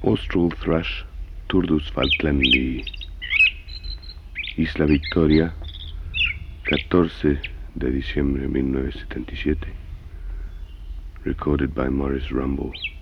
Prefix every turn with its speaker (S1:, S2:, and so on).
S1: Austral Thrush, Turdus falklandii. Isla Victoria, 14 de diciembre de 1977. Recorded by Morris Rumble.